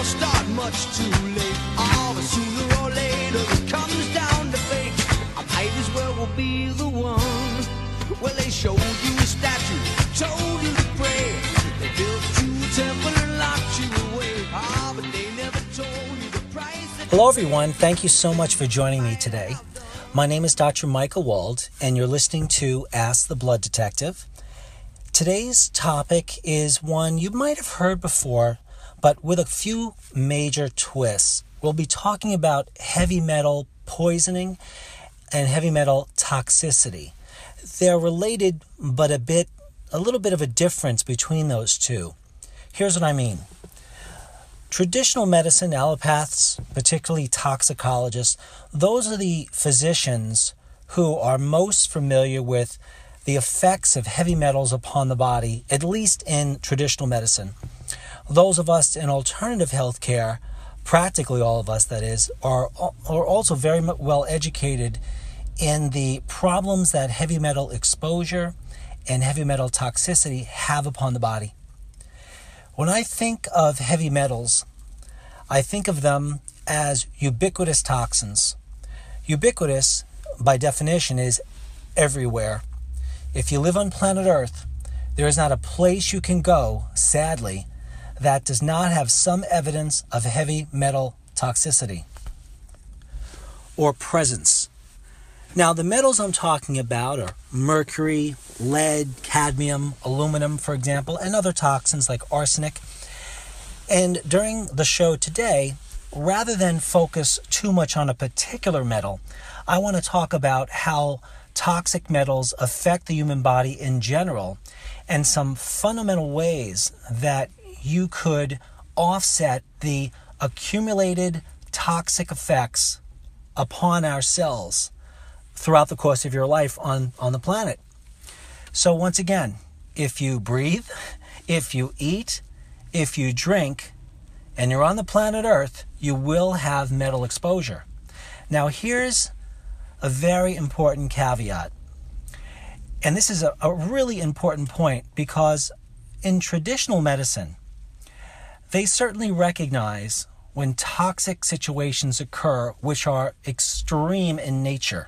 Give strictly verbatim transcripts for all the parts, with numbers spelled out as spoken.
they'll start much too late. Oh, but sooner or later it comes down to fate. I might as well will be the one. Well, they showed you a statue, told you to pray. They built you a temple and locked you away. Ah, but they never told you the price. Hello, everyone. Thank you so much for joining me today. My name is Doctor Michael Wald, and you're listening to Ask the Blood Detective. Today's topic is one you might have heard before, but with a few major twists. We'll be talking about heavy metal poisoning and heavy metal toxicity. They're related, but a bit, a little bit of a difference between those two. Here's what I mean. Traditional medicine, allopaths, particularly toxicologists, those are the physicians who are most familiar with the effects of heavy metals upon the body, at least in traditional medicine. Those of us in alternative healthcare, practically all of us that is, are, are also very well educated in the problems that heavy metal exposure and heavy metal toxicity have upon the body. When I think of heavy metals, I think of them as ubiquitous toxins. Ubiquitous, by definition, is everywhere. If you live on planet Earth, there is not a place you can go, sadly, that does not have some evidence of heavy metal toxicity or presence. Now, the metals I'm talking about are mercury, lead, cadmium, aluminum, for example, and other toxins like arsenic. And during the show today, rather than focus too much on a particular metal, I want to talk about how toxic metals affect the human body in general and some fundamental ways that you could offset the accumulated toxic effects upon our cells throughout the course of your life on, on the planet. So once again, if you breathe, if you eat, if you drink, and you're on the planet Earth, you will have metal exposure. Now here's a very important caveat. And this is a, a really important point because in traditional medicine, they certainly recognize when toxic situations occur which are extreme in nature.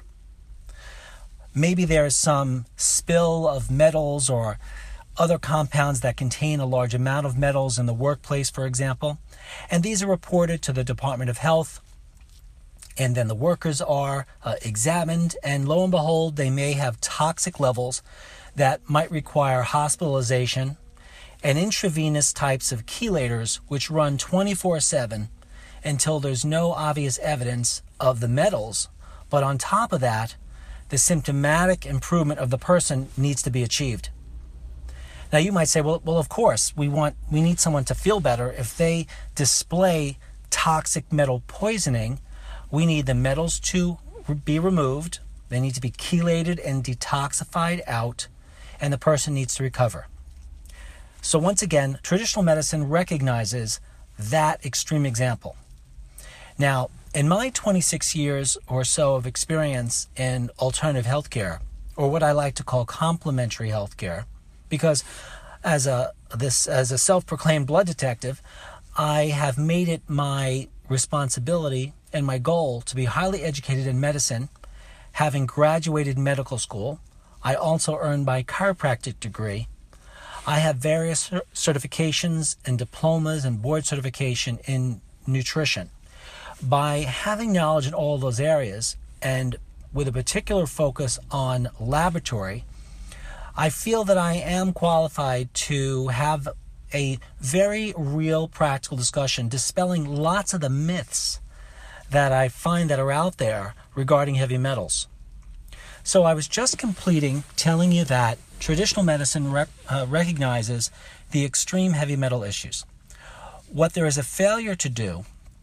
Maybe there is some spill of metals or other compounds that contain a large amount of metals in the workplace, for example, and these are reported to the Department of Health, and then the workers are uh, examined, and lo and behold, they may have toxic levels that might require hospitalization and intravenous types of chelators which run twenty-four seven until there's no obvious evidence of the metals. But on top of that, the symptomatic improvement of the person needs to be achieved. Now you might say, well, well, of course, we want we need someone to feel better. If they display toxic metal poisoning, we need the metals to be removed. They need to be chelated and detoxified out, and the person needs to recover. So once again, traditional medicine recognizes that extreme example. Now, in my twenty-six years or so of experience in alternative healthcare, or what I like to call complementary healthcare, because as a this as a self-proclaimed blood detective, I have made it my responsibility and my goal to be highly educated in medicine, having graduated medical school. I also earned my chiropractic degree. I have various certifications and diplomas and board certification in nutrition. By having knowledge in all those areas and with a particular focus on laboratory, I feel that I am qualified to have a very real practical discussion dispelling lots of the myths that I find that are out there regarding heavy metals. So I was just completing telling you that traditional medicine rec- uh, recognizes the extreme heavy metal issues. What there is a failure to do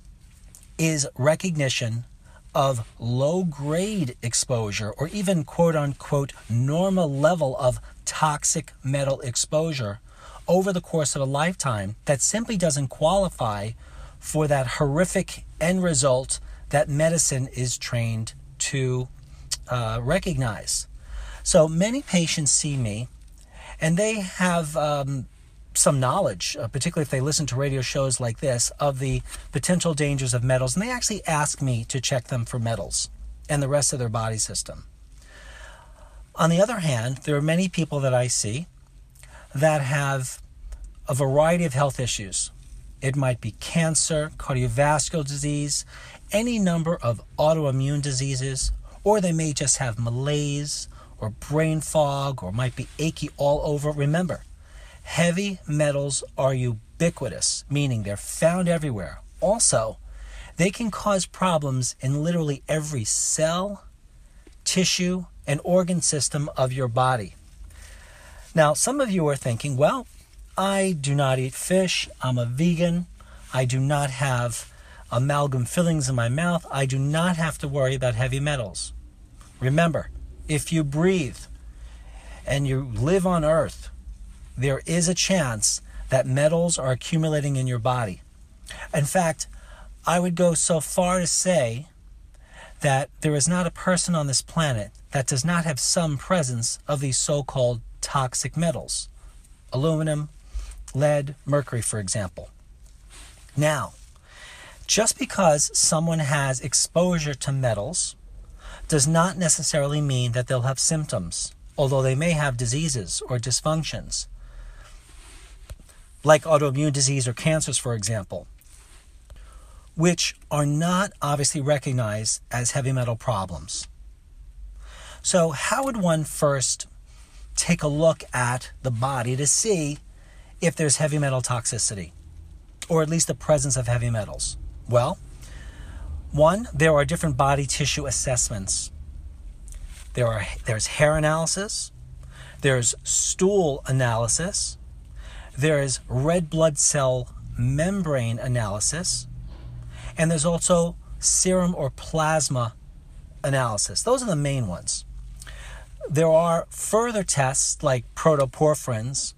is recognition of low-grade exposure or even quote-unquote normal level of toxic metal exposure over the course of a lifetime that simply doesn't qualify for that horrific end result that medicine is trained to uh, recognize. So many patients see me and they have um, some knowledge, uh, particularly if they listen to radio shows like this, of the potential dangers of metals, and they actually ask me to check them for metals and the rest of their body system. On the other hand, there are many people that I see that have a variety of health issues. It might be cancer, cardiovascular disease, any number of autoimmune diseases, or they may just have malaise or brain fog, or might be achy all over. Remember, heavy metals are ubiquitous, meaning they're found everywhere. Also, they can cause problems in literally every cell, tissue, and organ system of your body. Now, some of you are thinking, well, I do not eat fish, I'm a vegan, I do not have amalgam fillings in my mouth, I do not have to worry about heavy metals. Remember, if you breathe and you live on Earth, there is a chance that metals are accumulating in your body. In fact, I would go so far to say that there is not a person on this planet that does not have some presence of these so-called toxic metals. Aluminum, lead, mercury, for example. Now, just because someone has exposure to metals does not necessarily mean that they'll have symptoms, although they may have diseases or dysfunctions, like autoimmune disease or cancers, for example, which are not obviously recognized as heavy metal problems. So how would one first take a look at the body to see if there's heavy metal toxicity, or at least the presence of heavy metals? Well, one, there are different body tissue assessments. There are there's hair analysis, there's stool analysis, there is red blood cell membrane analysis, and there's also serum or plasma analysis. Those are the main ones. There are further tests like protoporphyrins,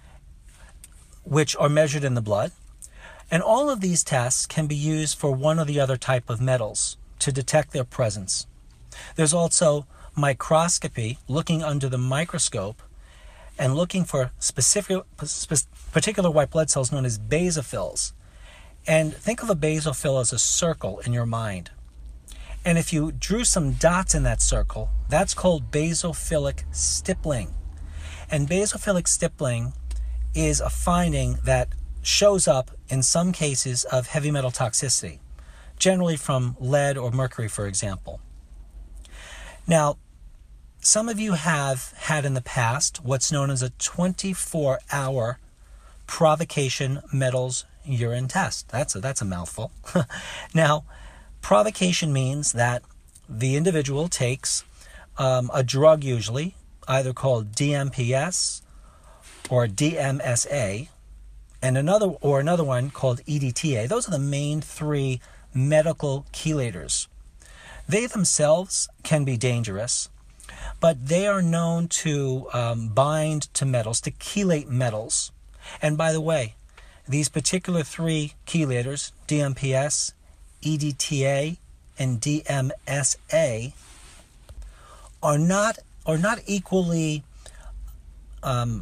which are measured in the blood. And all of these tests can be used for one or the other type of metals to detect their presence. There's also microscopy, looking under the microscope and looking for specific, particular white blood cells known as basophils. And think of a basophil as a circle in your mind. And if you drew some dots in that circle, that's called basophilic stippling. And basophilic stippling is a finding that shows up in some cases of heavy metal toxicity, generally from lead or mercury, for example. Now, some of you have had in the past what's known as a twenty-four hour provocation metals urine test. That's a, that's a mouthful. Now, provocation means that the individual takes um, a drug, usually either called D M P S or D M S A, and another or another one called E D T A. Those are the main three medical chelators. They themselves can be dangerous, but they are known to um, bind to metals, to chelate metals. And by the way, these particular three chelators, D M P S, E D T A, and D M S A, are not are not equally um,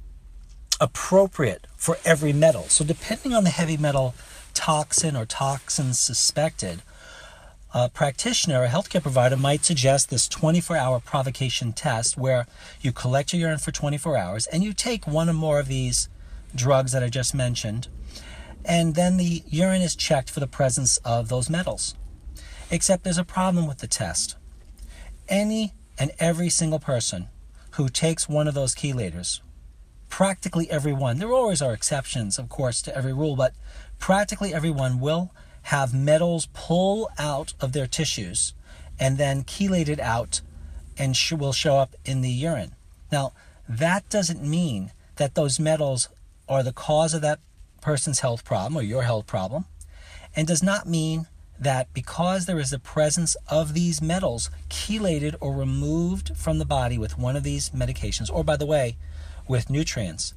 appropriate for every metal. So depending on the heavy metal toxin or toxins suspected, a practitioner, a healthcare provider, might suggest this twenty-four hour provocation test where you collect your urine for twenty-four hours and you take one or more of these drugs that I just mentioned, and then the urine is checked for the presence of those metals. Except there's a problem with the test. Any and every single person who takes one of those chelators, practically everyone, there always are exceptions, of course, to every rule, but practically everyone will have metals pull out of their tissues and then chelated out and sh- will show up in the urine. Now, that doesn't mean that those metals are the cause of that person's health problem or your health problem, and does not mean that because there is the presence of these metals chelated or removed from the body with one of these medications, or by the way, with nutrients,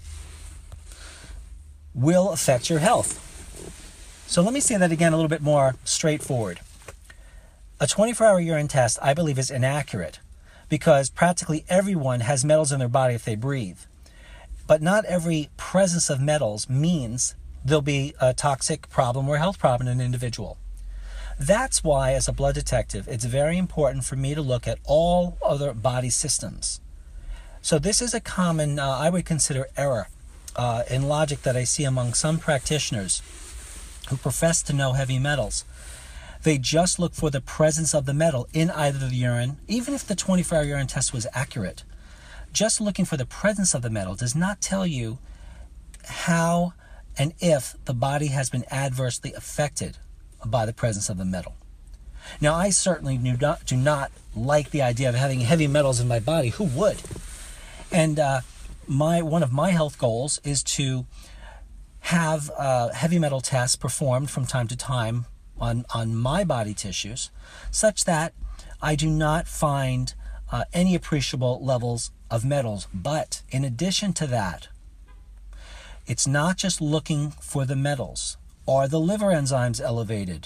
will affect your health. So let me say that again a little bit more straightforward. A twenty-four hour urine test, I believe, is inaccurate because practically everyone has metals in their body if they breathe. But not every presence of metals means there'll be a toxic problem or health problem in an individual. That's why, as a blood detective, it's very important for me to look at all other body systems. So this is a common, uh, I would consider, error uh, in logic that I see among some practitioners who profess to know heavy metals. They just look for the presence of the metal in either the urine, even if the twenty-four hour urine test was accurate. Just looking for the presence of the metal does not tell you how and if the body has been adversely affected by the presence of the metal. Now, I certainly do not, do not like the idea of having heavy metals in my body. Who would? And uh, my one of my health goals is to have uh, heavy metal tests performed from time to time on, on my body tissues, such that I do not find uh, any appreciable levels of metals. But in addition to that, it's not just looking for the metals. Are the liver enzymes elevated?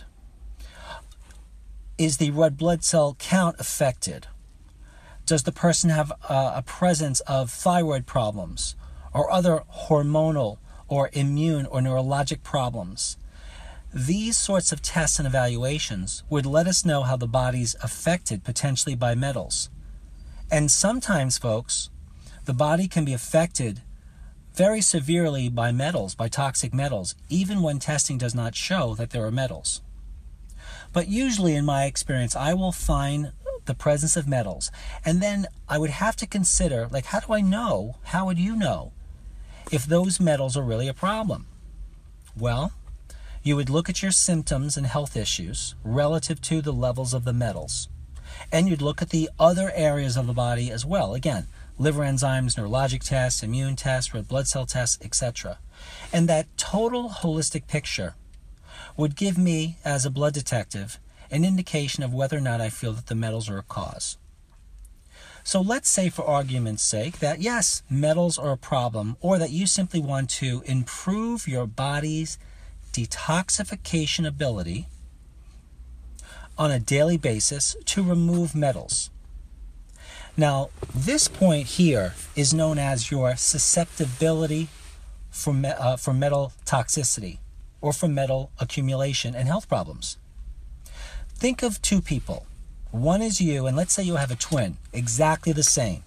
Is the red blood cell count affected? Does the person have uh, a presence of thyroid problems or other hormonal or immune or neurologic problems? These sorts of tests and evaluations would let us know how the body's affected potentially by metals. And sometimes, folks, the body can be affected very severely by metals, by toxic metals, even when testing does not show that there are metals. But usually, in my experience, I will find the presence of metals, and then I would have to consider, like, how do I know, how would you know, if those metals are really a problem? Well, you would look at your symptoms and health issues relative to the levels of the metals. And you'd look at the other areas of the body as well. Again, liver enzymes, neurologic tests, immune tests, red blood cell tests, et cetera. And that total holistic picture would give me, as a blood detective, an indication of whether or not I feel that the metals are a cause. So let's say, for argument's sake, that yes, metals are a problem, or that you simply want to improve your body's detoxification ability on a daily basis to remove metals. Now, this point here is known as your susceptibility for, me- uh, for metal toxicity or for metal accumulation and health problems. Think of two people. One is you, and let's say you have a twin, exactly the same.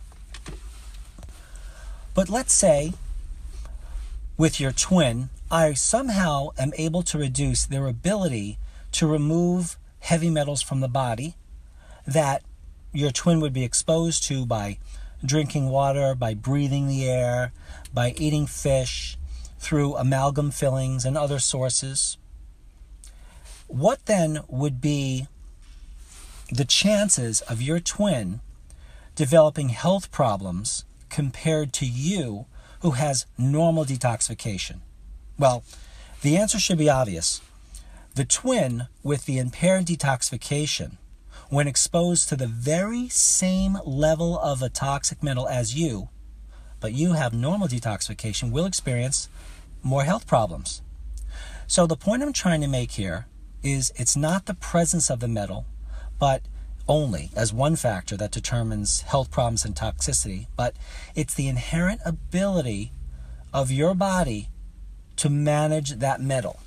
But let's say with your twin, I somehow am able to reduce their ability to remove heavy metals from the body that your twin would be exposed to by drinking water, by breathing the air, by eating fish, through amalgam fillings and other sources. What then would be the chances of your twin developing health problems compared to you who has normal detoxification? Well, the answer should be obvious. The twin with the impaired detoxification, when exposed to the very same level of a toxic metal as you, but you have normal detoxification, will experience more health problems. So the point I'm trying to make here is it's not the presence of the metal, but only as one factor that determines health problems and toxicity, but it's the inherent ability of your body to manage that metal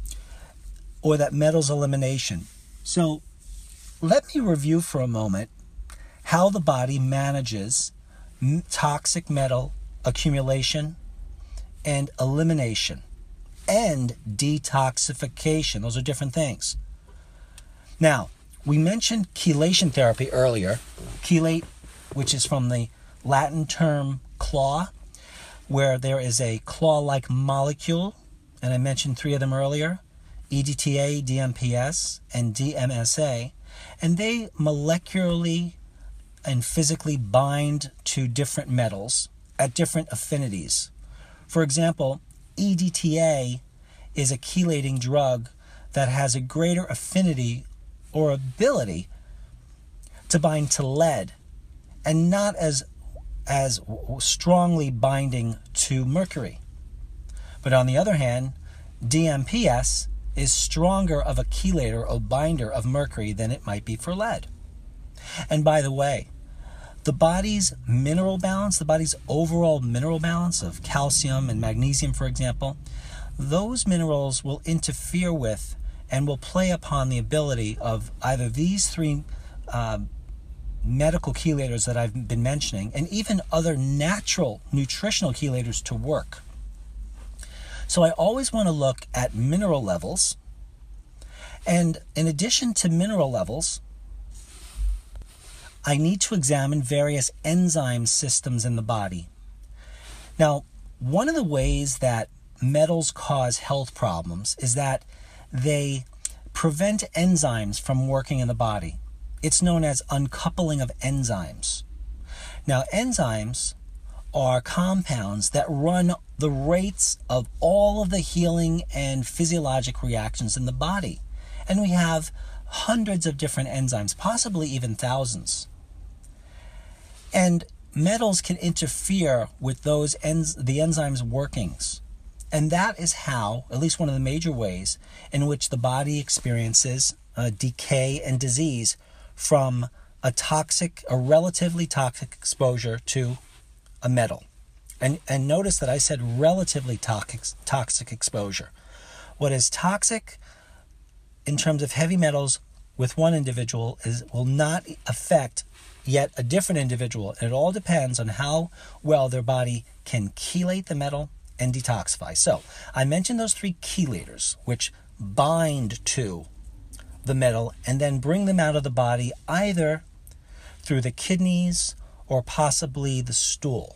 or that metal's elimination. So let me review for a moment how the body manages toxic metal accumulation and elimination and detoxification. Those are different things. Now, we mentioned chelation therapy earlier. Chelate, which is from the Latin term claw, where there is a claw-like molecule, and I mentioned three of them earlier, E D T A, D M P S, and D M S A, and they molecularly and physically bind to different metals at different affinities. For example, E D T A is a chelating drug that has a greater affinity or ability to bind to lead and not as as strongly binding to mercury. But on the other hand, D M P S is stronger of a chelator or binder of mercury than it might be for lead. And by the way, the body's mineral balance, the body's overall mineral balance of calcium and magnesium, for example, those minerals will interfere with and will play upon the ability of either these three uh, medical chelators that I've been mentioning, and even other natural nutritional chelators to work. So I always want to look at mineral levels, and in addition to mineral levels, I need to examine various enzyme systems in the body. Now, one of the ways that metals cause health problems is that they prevent enzymes from working in the body. It's known as uncoupling of enzymes. Now, enzymes are compounds that run the rates of all of the healing and physiologic reactions in the body. And we have hundreds of different enzymes, possibly even thousands. And metals can interfere with those enz- the enzymes' workings. And that is how, at least one of the major ways, in which the body experiences uh, decay and disease from a toxic, a relatively toxic exposure to a metal. And, and notice that I said relatively toxic, toxic exposure. What is toxic in terms of heavy metals with one individual is will not affect yet a different individual. And it all depends on how well their body can chelate the metal and detoxify. So I mentioned those three chelators, which bind to the metal and then bring them out of the body either through the kidneys or possibly the stool.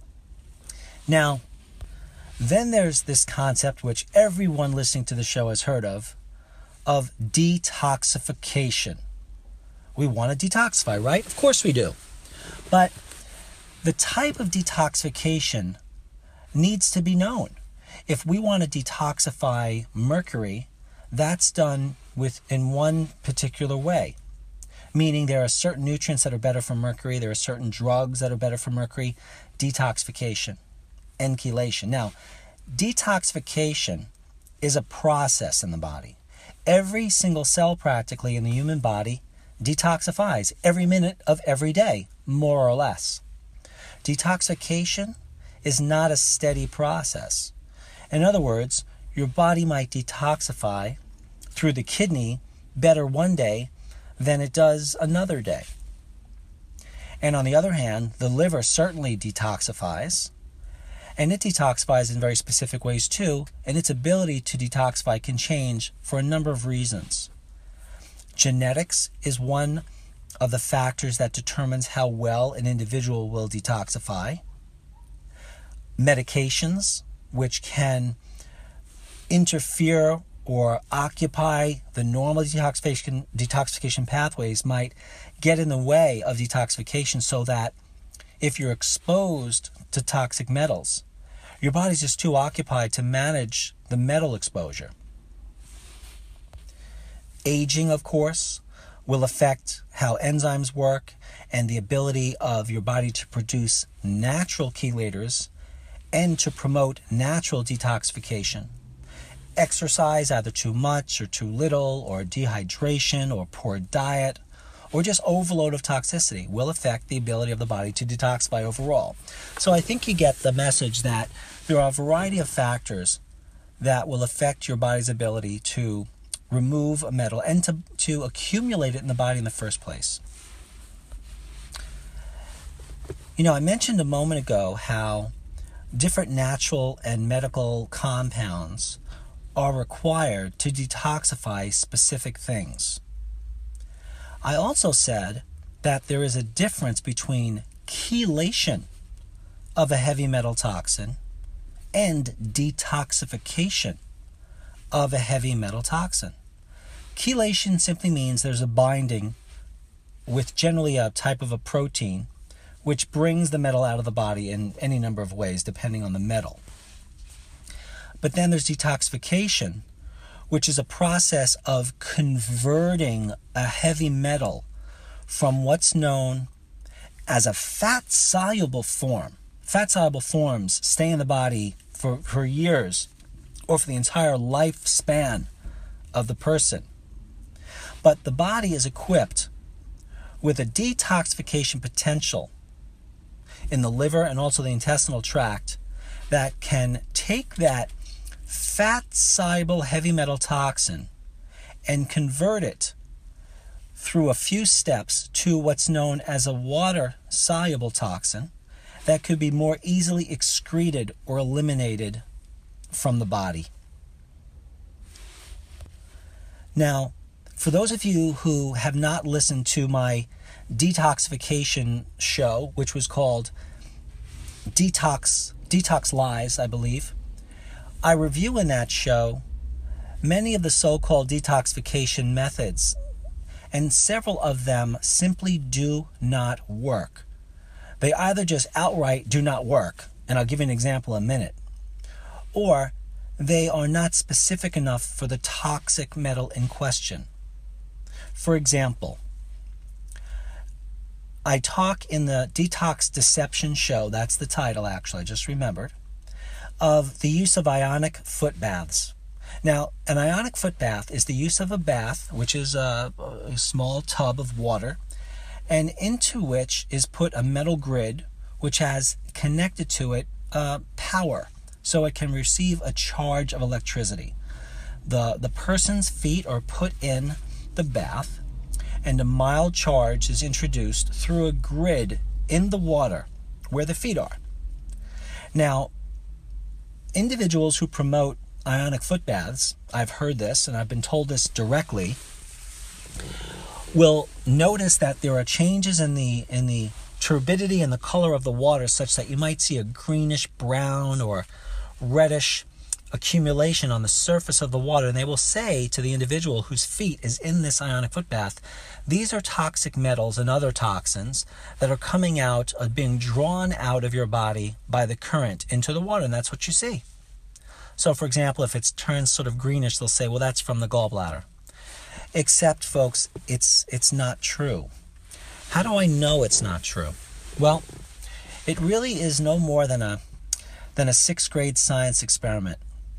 Now, then there's this concept which everyone listening to the show has heard of, of detoxification. We want to detoxify, right? Of course we do. But the type of detoxification needs to be known. If we want to detoxify mercury, that's done with in one particular way. Meaning there are certain nutrients that are better for mercury, there are certain drugs that are better for mercury. Detoxification and chelation. Now, detoxification is a process in the body. Every single cell practically in the human body detoxifies every minute of every day, more or less. Detoxification is not a steady process. In other words, your body might detoxify through the kidney better one day than it does another day. And on the other hand, the liver certainly detoxifies, and it detoxifies in very specific ways too, and its ability to detoxify can change for a number of reasons. Genetics is one of the factors that determines how well an individual will detoxify. Medications, which can interfere or occupy the normal detoxification, detoxification pathways, might get in the way of detoxification, so that if you're exposed to toxic metals, your body's just too occupied to manage the metal exposure. Aging, of course, will affect how enzymes work and the ability of your body to produce natural chelators and to promote natural detoxification. Exercise, either too much or too little, or dehydration or poor diet, or just overload of toxicity will affect the ability of the body to detoxify overall. So I think you get the message that there are a variety of factors that will affect your body's ability to remove a metal and to, to accumulate it in the body in the first place. You know, I mentioned a moment ago how different natural and medical compounds are required to detoxify specific things. I also said that there is a difference between chelation of a heavy metal toxin and detoxification of a heavy metal toxin. Chelation simply means there's a binding with generally a type of a protein which brings the metal out of the body in any number of ways depending on the metal. But then there's detoxification, which is a process of converting a heavy metal from what's known as a fat-soluble form. Fat-soluble forms stay in the body for, for years or for the entire lifespan of the person. But the body is equipped with a detoxification potential in the liver and also the intestinal tract that can take that fat-soluble heavy metal toxin and convert it through a few steps to what's known as a water-soluble toxin that could be more easily excreted or eliminated from the body. Now, for those of you who have not listened to my detoxification show, which was called Detox Detox Lies, I believe, I review in that show many of the so-called detoxification methods, and several of them simply do not work. They either just outright do not work, and I'll give you an example in a minute, or they are not specific enough for the toxic metal in question. For example, I talk in the Detox Deception show, that's the title actually, I just remembered, of the use of ionic foot baths. Now, an ionic foot bath is the use of a bath, which is a, a small tub of water, and into which is put a metal grid which has connected to it uh, power, so it can receive a charge of electricity. The, the person's feet are put in the bath, and a mild charge is introduced through a grid in the water where the feet are. Now, individuals who promote ionic foot baths, I've heard this and I've been told this directly, will notice that there are changes in the in the turbidity and the color of the water such that you might see a greenish brown or reddish accumulation on the surface of the water, and they will say to the individual whose feet is in this ionic foot bath, these are toxic metals and other toxins that are coming out, are being drawn out of your body by the current into the water, and that's what you see. So for example, if it's turned sort of greenish, they'll say, well, that's from the gallbladder. Except, folks, it's it's not true. How do I know it's not true? Well, it really is no more than a than a sixth grade science experiment.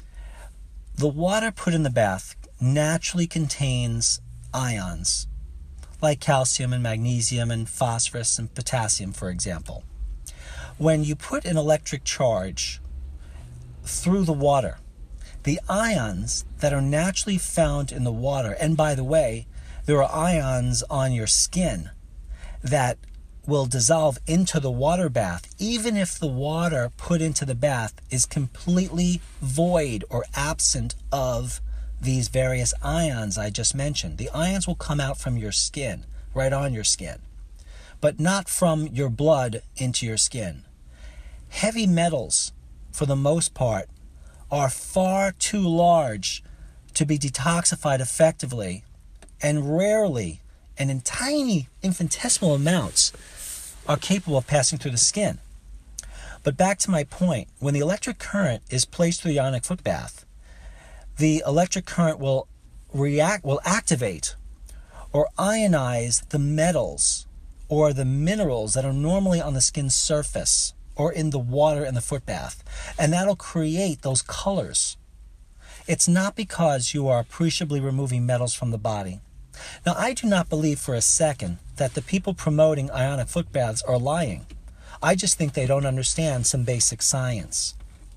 The water put in the bath naturally contains ions, like calcium and magnesium and phosphorus and potassium, for example. When you put an electric charge through the water, the ions that are naturally found in the water, and by the way, there are ions on your skin that will dissolve into the water bath, even if the water put into the bath is completely void or absent of these various ions I just mentioned. The ions will come out from your skin, right on your skin, but not from your blood into your skin. Heavy metals, for the most part, are far too large to be detoxified effectively, and rarely and in tiny infinitesimal amounts are capable of passing through the skin. But back to my point, when the electric current is placed through the ionic foot bath, the electric current will react, will activate or ionize the metals or the minerals that are normally on the skin's surface or in the water in the foot bath, and that'll create those colors. It's not because you are appreciably removing metals from the body. Now, I do not believe for a second that the people promoting ionic foot baths are lying. I just think they don't understand some basic science.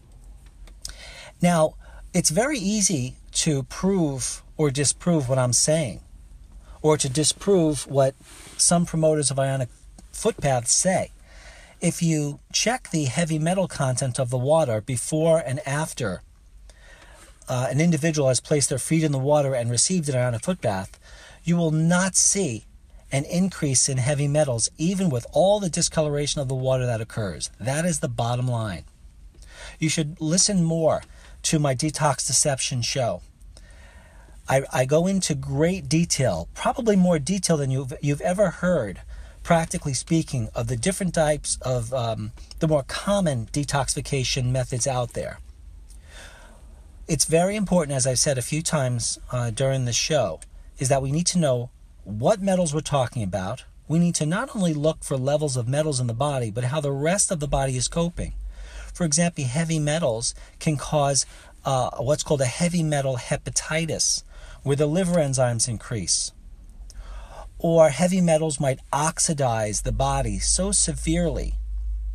Now, it's very easy to prove or disprove what I'm saying, or to disprove what some promoters of ionic foot baths say. If you check the heavy metal content of the water before and after uh, an individual has placed their feet in the water and received an ionic foot bath, you will not see an increase in heavy metals, even with all the discoloration of the water that occurs. That is the bottom line. You should listen more to my Detox Deception show. I, I go into great detail, probably more detail than you've, you've ever heard, practically speaking, of the different types of um, the more common detoxification methods out there. It's very important, as I've said a few times uh, during the show, is that we need to know what metals we're talking about. We need to not only look for levels of metals in the body, but how the rest of the body is coping. For example, heavy metals can cause uh, what's called a heavy metal hepatitis, where the liver enzymes increase. Or heavy metals might oxidize the body so severely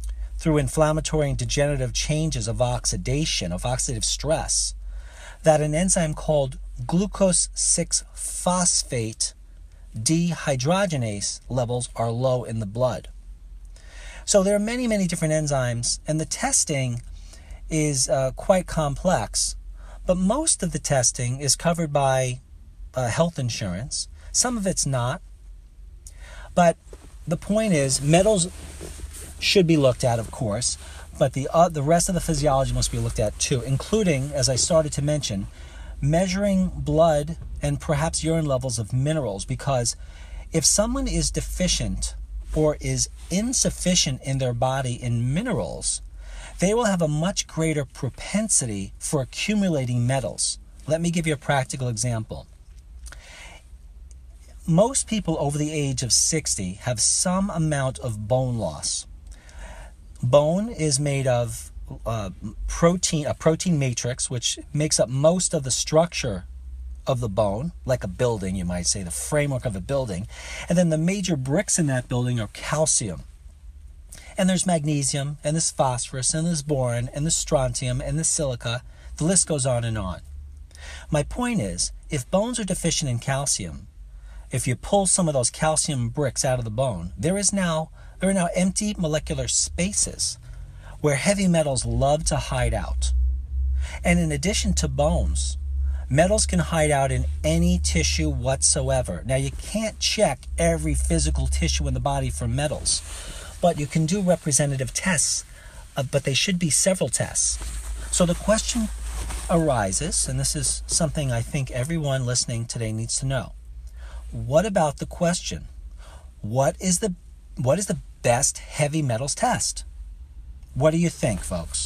through inflammatory and degenerative changes of oxidation, of oxidative stress, that an enzyme called glucose six phosphate dehydrogenase levels are low in the blood. So there are many, many different enzymes, and the testing is uh, quite complex, but most of the testing is covered by uh, health insurance. Some of it's not. But the point is, metals should be looked at, of course, but the uh, the rest of the physiology must be looked at too, including, as I started to mention, measuring blood and perhaps urine levels of minerals, because if someone is deficient or is insufficient in their body in minerals, they will have a much greater propensity for accumulating metals. Let me give you a practical example. Most people over the age of sixty have some amount of bone loss. Bone is made of uh, protein, a protein matrix, which makes up most of the structure of the bone, like a building, you might say, the framework of a building. And then the major bricks in that building are calcium. And there's magnesium, and there's phosphorus, and there's boron, and there's strontium, and there's silica. The list goes on and on. My point is, if bones are deficient in calcium, if you pull some of those calcium bricks out of the bone, there is now there are now empty molecular spaces where heavy metals love to hide out. And in addition to bones, metals can hide out in any tissue whatsoever. Now, you can't check every physical tissue in the body for metals, but you can do representative tests, uh, but they should be several tests. So the question arises, and this is something I think everyone listening today needs to know. What about the question, what is the what is the best heavy metals test? What do you think, folks?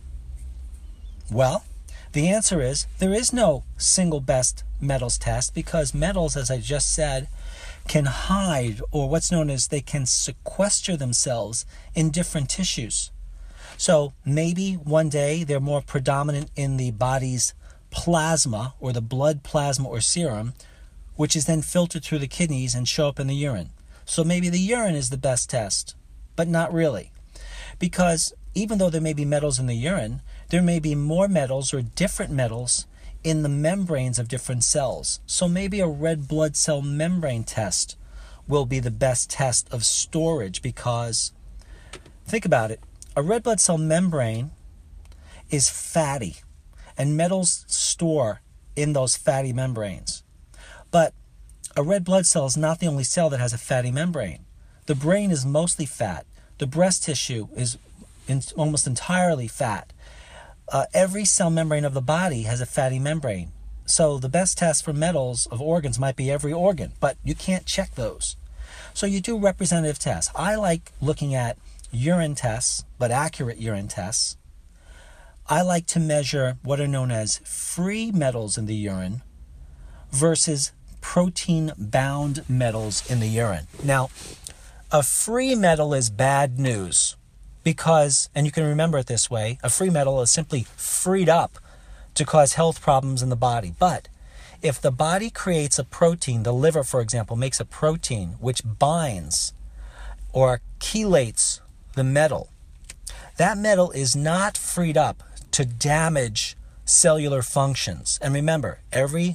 Well, the answer is there is no single best metals test, because metals, as I just said, can hide, or what's known as they can sequester themselves in different tissues. So maybe one day they're more predominant in the body's plasma, or the blood plasma or serum, which is then filtered through the kidneys and show up in the urine. So maybe the urine is the best test, but not really. Because even though there may be metals in the urine, there may be more metals or different metals in the membranes of different cells. So maybe a red blood cell membrane test will be the best test of storage, because think about it. A red blood cell membrane is fatty, and metals store in those fatty membranes. But a red blood cell is not the only cell that has a fatty membrane. The brain is mostly fat. The breast tissue is in, almost entirely fat. Uh, every cell membrane of the body has a fatty membrane. So the best test for metals of organs might be every organ, but you can't check those. So you do representative tests. I like looking at urine tests, but accurate urine tests. I like to measure what are known as free metals in the urine versus protein-bound metals in the urine. Now, a free metal is bad news because, and you can remember it this way, a free metal is simply freed up to cause health problems in the body. But if the body creates a protein, the liver, for example, makes a protein which binds or chelates the metal, that metal is not freed up to damage cellular functions. And remember, every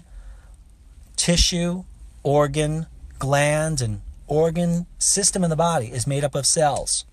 tissue, organ, gland, and organ system in the body is made up of cells.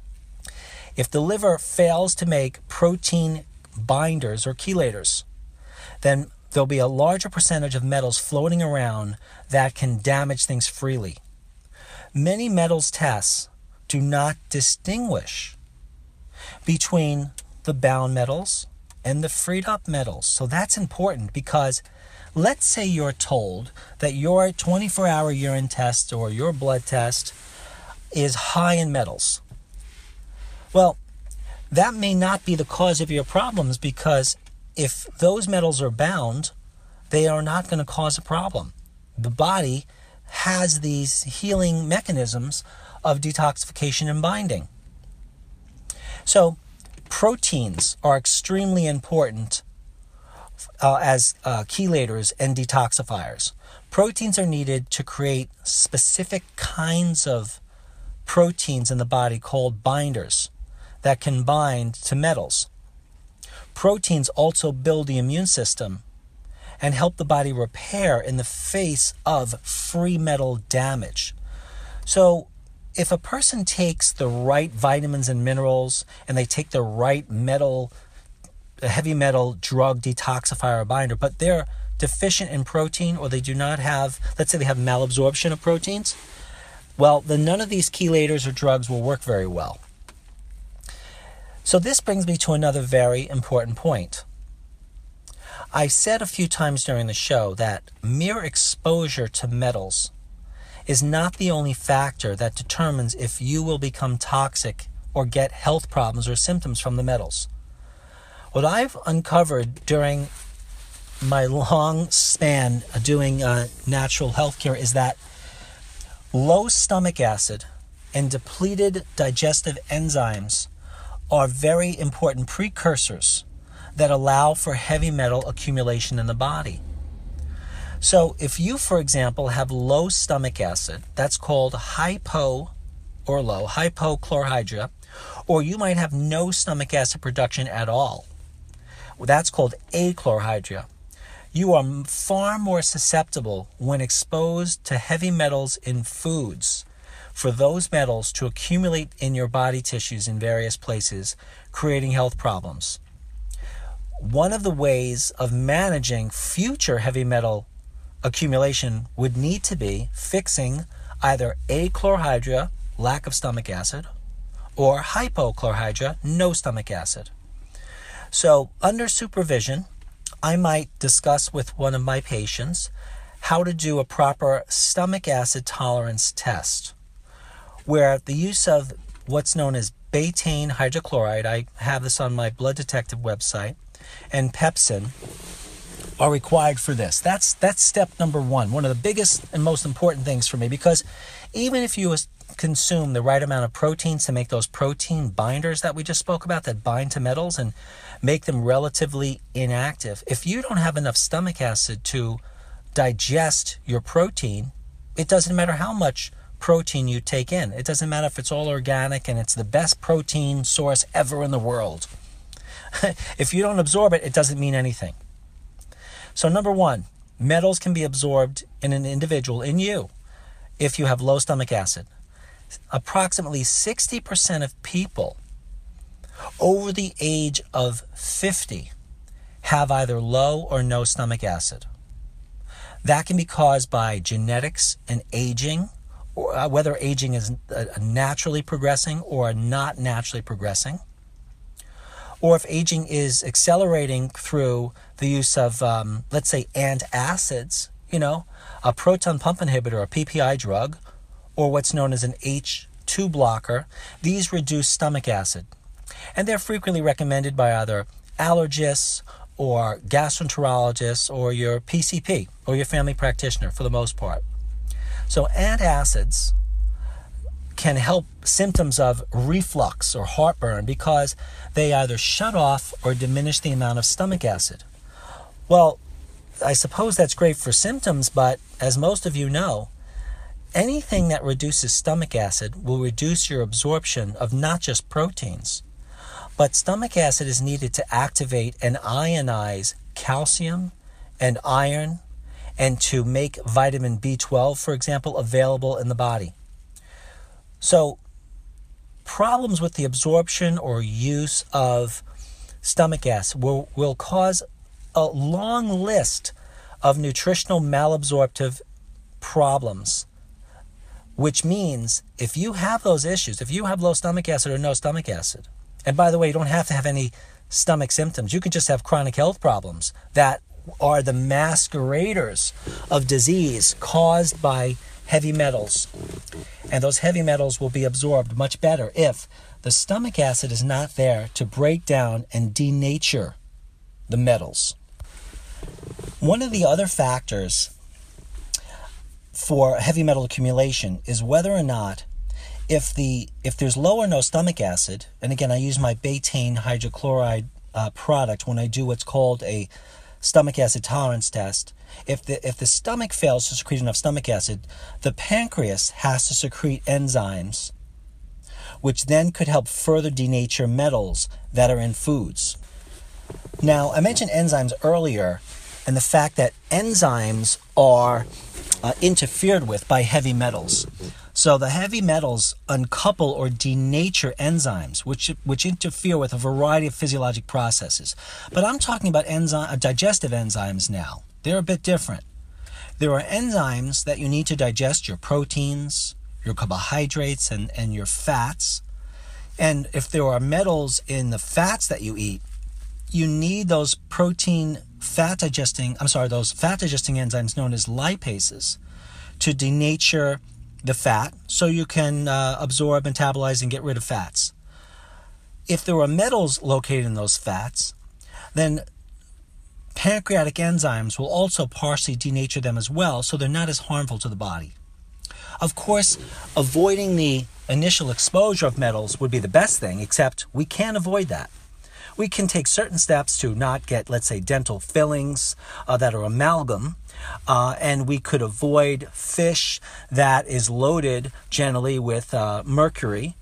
If the liver fails to make protein binders or chelators, then there'll be a larger percentage of metals floating around that can damage things freely. Many metals tests do not distinguish between the bound metals and the freed up metals. So that's important, because let's say you're told that your twenty-four hour urine test or your blood test is high in metals. Well, that may not be the cause of your problems, because if those metals are bound, they are not going to cause a problem. The body has these healing mechanisms of detoxification and binding. So proteins are extremely important uh, as uh, chelators and detoxifiers. Proteins are needed to create specific kinds of proteins in the body called binders that can bind to metals. Proteins also build the immune system and help the body repair in the face of free metal damage. So if a person takes the right vitamins and minerals and they take the right metal, heavy metal drug detoxifier or binder, but they're deficient in protein, or they do not have, let's say they have malabsorption of proteins, well, then none of these chelators or drugs will work very well. So this brings me to another very important point. I said a few times during the show that mere exposure to metals is not the only factor that determines if you will become toxic or get health problems or symptoms from the metals. What I've uncovered during my long span of doing uh, natural healthcare is that low stomach acid and depleted digestive enzymes are very important precursors that allow for heavy metal accumulation in the body. So if you, for example, have low stomach acid, that's called hypo or low, hypochlorhydria, or you might have no stomach acid production at all. That's called achlorhydria. You are far more susceptible when exposed to heavy metals in foods for those metals to accumulate in your body tissues in various places, creating health problems. One of the ways of managing future heavy metal accumulation would need to be fixing either achlorhydria, lack of stomach acid, or hypochlorhydria, no stomach acid. So under supervision, I might discuss with one of my patients how to do a proper stomach acid tolerance test, where the use of what's known as betaine hydrochloride, I have this on my Blood Detective website, and pepsin are required for this. That's that's step number one, one of the biggest and most important things for me, because even if you consume the right amount of proteins to make those protein binders that we just spoke about that bind to metals and make them relatively inactive, if you don't have enough stomach acid to digest your protein, it doesn't matter how much protein you take in. It doesn't matter if it's all organic and it's the best protein source ever in the world. If you don't absorb it, it doesn't mean anything. So number one, metals can be absorbed in an individual, in you, if you have low stomach acid. Approximately sixty percent of people over the age of fifty have either low or no stomach acid. That can be caused by genetics and aging, or uh, whether aging is uh, naturally progressing or not naturally progressing, or if aging is accelerating through the use of, um, let's say, antacids, you know, a proton pump inhibitor, a P P I drug, or what's known as an H two blocker. These reduce stomach acid. And they're frequently recommended by either allergists or gastroenterologists or your P C P or your family practitioner for the most part. So antacids can help symptoms of reflux or heartburn because they either shut off or diminish the amount of stomach acid. Well, I suppose that's great for symptoms, but as most of you know, anything that reduces stomach acid will reduce your absorption of not just proteins, but stomach acid is needed to activate and ionize calcium and iron and to make vitamin B twelve, for example, available in the body. So problems with the absorption or use of stomach acid will, will cause a long list of nutritional malabsorptive problems, which means if you have those issues, if you have low stomach acid or no stomach acid, and by the way, you don't have to have any stomach symptoms. You could just have chronic health problems that are the masqueraders of disease caused by heavy metals. And those heavy metals will be absorbed much better if the stomach acid is not there to break down and denature the metals. One of the other factors for heavy metal accumulation is whether or not if the if there's low or no stomach acid, and again I use my betaine hydrochloride uh, product when I do what's called a stomach acid tolerance test. If the if the stomach fails to secrete enough stomach acid, the pancreas has to secrete enzymes which then could help further denature metals that are in foods. Now, I mentioned enzymes earlier, and the fact that enzymes are uh, interfered with by heavy metals. So the heavy metals uncouple or denature enzymes, which which interfere with a variety of physiologic processes. But I'm talking about enzyme, uh, digestive enzymes now. They're a bit different. There are enzymes that you need to digest your proteins, your carbohydrates, and, and your fats. And if there are metals in the fats that you eat, you need those protein fat digesting, I'm sorry, those fat digesting enzymes known as lipases to denature the fat so you can uh, absorb, metabolize, and get rid of fats. If there are metals located in those fats, then pancreatic enzymes will also partially denature them as well, so they're not as harmful to the body. Of course, avoiding the initial exposure of metals would be the best thing, except we can't avoid that. We can take certain steps to not get, let's say, dental fillings uh, that are amalgam, uh, and we could avoid fish that is loaded generally with uh, mercury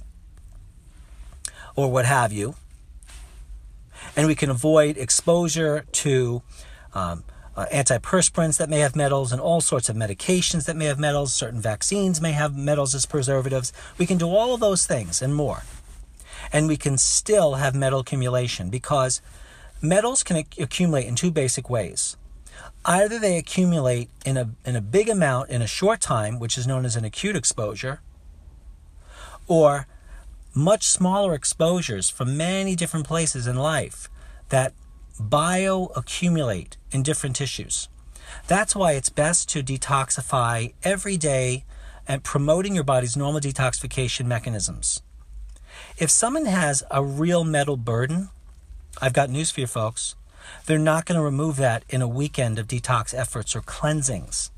or what have you. And we can avoid exposure to um, uh, antiperspirants that may have metals and all sorts of medications that may have metals. Certain vaccines may have metals as preservatives. We can do all of those things and more. And we can still have metal accumulation because metals can ac- accumulate in two basic ways. Either they accumulate in a, in a big amount in a short time, which is known as an acute exposure, or much smaller exposures from many different places in life that bioaccumulate in different tissues. That's why it's best to detoxify every day and promoting your body's normal detoxification mechanisms. If someone has a real metal burden, I've got news for you folks. They're not going to remove that in a weekend of detox efforts or cleansings.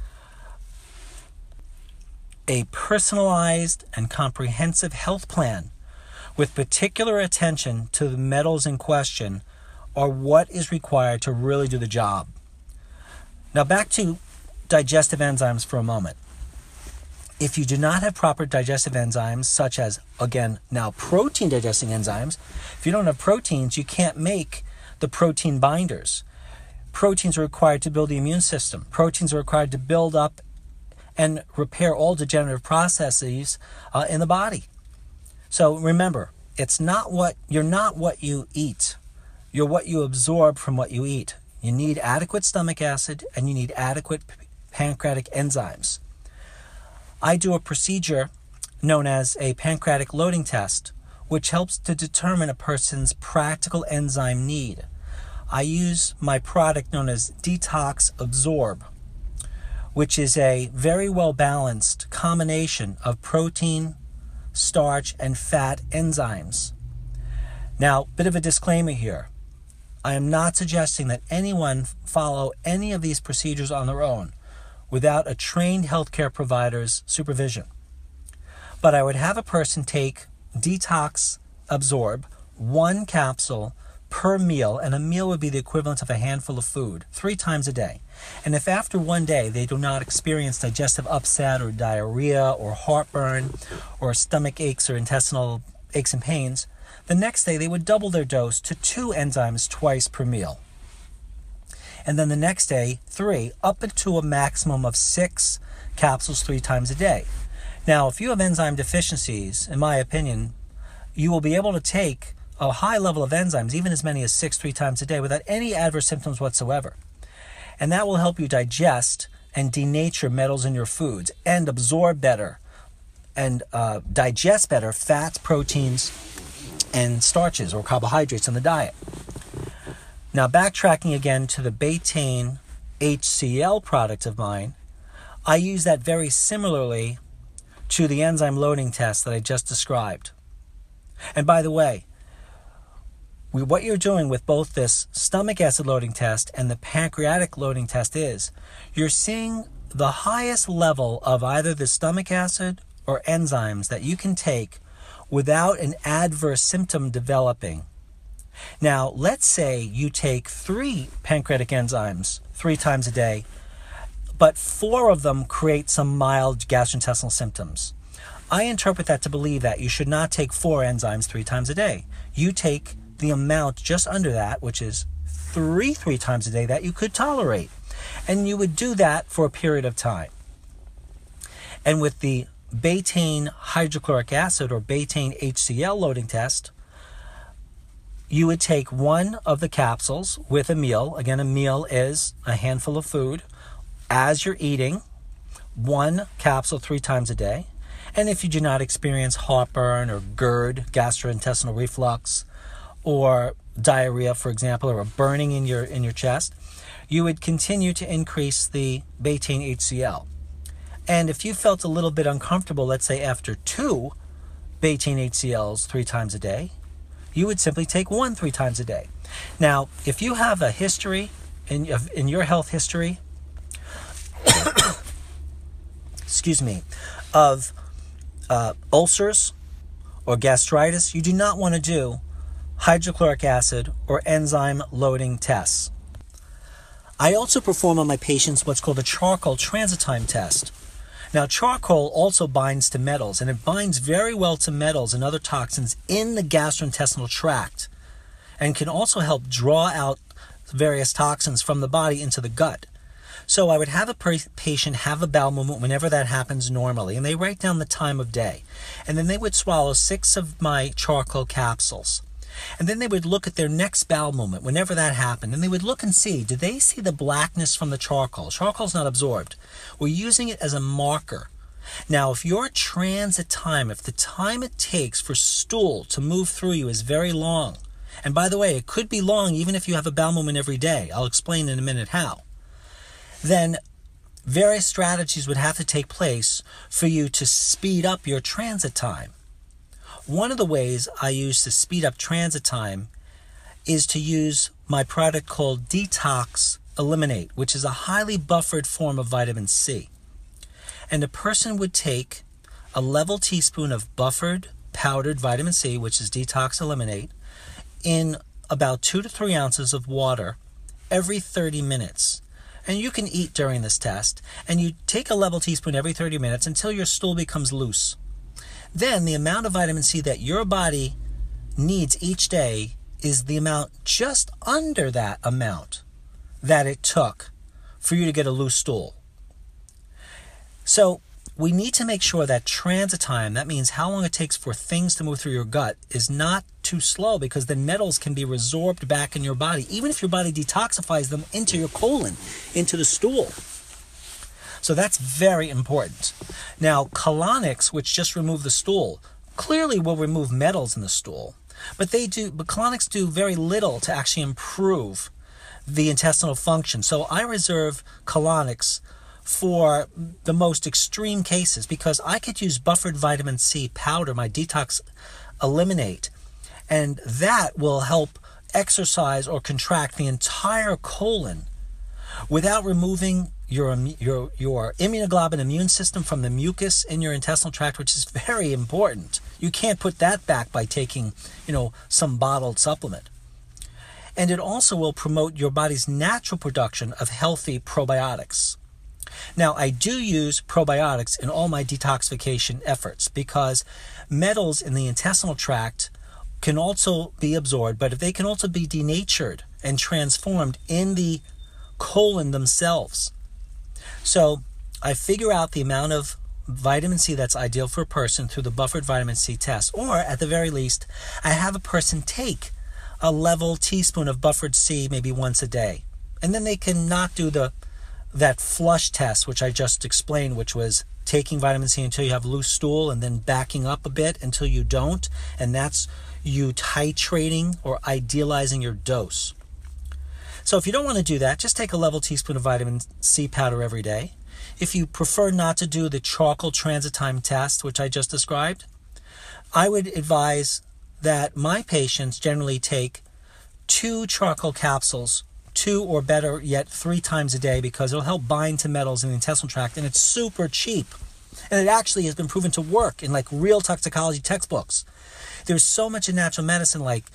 A personalized and comprehensive health plan with particular attention to the metals in question are what is required to really do the job. Now back to digestive enzymes for a moment. If you do not have proper digestive enzymes, such as, again, now protein digesting enzymes, if you don't have proteins, you can't make the protein binders. Proteins are required to build the immune system. Proteins are required to build up and repair all degenerative processes uh, in the body. So remember, it's not what you're not what you eat. You're what you absorb from what you eat. You need adequate stomach acid and you need adequate pancreatic enzymes. I do a procedure known as a pancreatic loading test, which helps to determine a person's practical enzyme need. I use my product known as Detox Absorb, which is a very well-balanced combination of protein, starch, and fat enzymes. Now, bit of a disclaimer here. I am not suggesting that anyone follow any of these procedures on their own without a trained healthcare provider's supervision. But I would have a person take Detox Absorb, one capsule per meal, and a meal would be the equivalent of a handful of food, three times a day. And if after one day they do not experience digestive upset or diarrhea or heartburn or stomach aches or intestinal aches and pains, the next day they would double their dose to two enzymes twice per meal. And then the next day, three, up to a maximum of six capsules three times a day. Now, if you have enzyme deficiencies, in my opinion, you will be able to take a high level of enzymes, even as many as six, three times a day, without any adverse symptoms whatsoever. And that will help you digest and denature metals in your foods and absorb better and uh, digest better fats, proteins, and starches or carbohydrates in the diet. Now, backtracking again to the Betaine H C L product of mine, I use that very similarly to the enzyme loading test that I just described. And by the way, we, what you're doing with both this stomach acid loading test and the pancreatic loading test is you're seeing the highest level of either the stomach acid or enzymes that you can take without an adverse symptom developing. Now, let's say you take three pancreatic enzymes three times a day, but four of them create some mild gastrointestinal symptoms. I interpret that to believe that you should not take four enzymes three times a day. You take the amount just under that, which is three three times a day that you could tolerate. And you would do that for a period of time. And with the betaine hydrochloric acid or betaine H C L loading test, you would take one of the capsules with a meal. Again, a meal is a handful of food. As you're eating, one capsule three times a day. And if you do not experience heartburn or GERD, gastrointestinal reflux, or diarrhea, for example, or a burning in your in your chest, you would continue to increase the betaine H C L. And if you felt a little bit uncomfortable, let's say after two betaine H C Ls three times a day, you would simply take one three times a day. Now, if you have a history in, in your health history, excuse me, of uh, ulcers or gastritis, you do not want to do hydrochloric acid or enzyme loading tests. I also perform on my patients what's called a charcoal transit time test. Now, charcoal also binds to metals, and it binds very well to metals and other toxins in the gastrointestinal tract, and can also help draw out various toxins from the body into the gut. So I would have a patient have a bowel movement whenever that happens normally, and they write down the time of day. And then they would swallow six of my charcoal capsules. And then they would look at their next bowel movement whenever that happened, and they would look and see, do they see the blackness from the charcoal? Charcoal's not absorbed. We're using it as a marker. Now, if your transit time, if the time it takes for stool to move through you is very long, and by the way, it could be long even if you have a bowel movement every day. I'll explain in a minute how. Then various strategies would have to take place for you to speed up your transit time. One of the ways I use to speed up transit time is to use my product called Detox Eliminate, which is a highly buffered form of vitamin C. And a person would take a level teaspoon of buffered powdered vitamin C, which is Detox Eliminate, in about two to three ounces of water every thirty minutes. And you can eat during this test, and you take a level teaspoon every thirty minutes until your stool becomes loose. Then the amount of vitamin C that your body needs each day is the amount just under that amount that it took for you to get a loose stool. So we need to make sure that transit time, that means how long it takes for things to move through your gut, is not too slow, because the metals can be resorbed back in your body, even if your body detoxifies them into your colon, into the stool. So that's very important. Now, colonics, which just remove the stool, clearly will remove metals in the stool, but they do, but colonics do very little to actually improve the intestinal function. So I reserve colonics for the most extreme cases, because I could use buffered vitamin C powder, my Detox Eliminate, and that will help exercise or contract the entire colon without removing your your your immunoglobulin immune system from the mucus in your intestinal tract, which is very important. You can't put that back by taking, you know, some bottled supplement. And it also will promote your body's natural production of healthy probiotics. Now, I do use probiotics in all my detoxification efforts, because metals in the intestinal tract can also be absorbed, but they can also be denatured and transformed in the colon themselves. So I figure out the amount of vitamin C that's ideal for a person through the buffered vitamin C test, or at the very least, I have a person take a level teaspoon of buffered C maybe once a day. And then they can not do the that flush test, which I just explained, which was taking vitamin C until you have loose stool and then backing up a bit until you don't. And that's you titrating or idealizing your dose. So if you don't want to do that, just take a level teaspoon of vitamin C powder every day. If you prefer not to do the charcoal transit time test, which I just described, I would advise that my patients generally take two charcoal capsules, two or better yet three times a day, because it'll help bind to metals in the intestinal tract, and it's super cheap. And it actually has been proven to work in like real toxicology textbooks. There's so much in natural medicine, like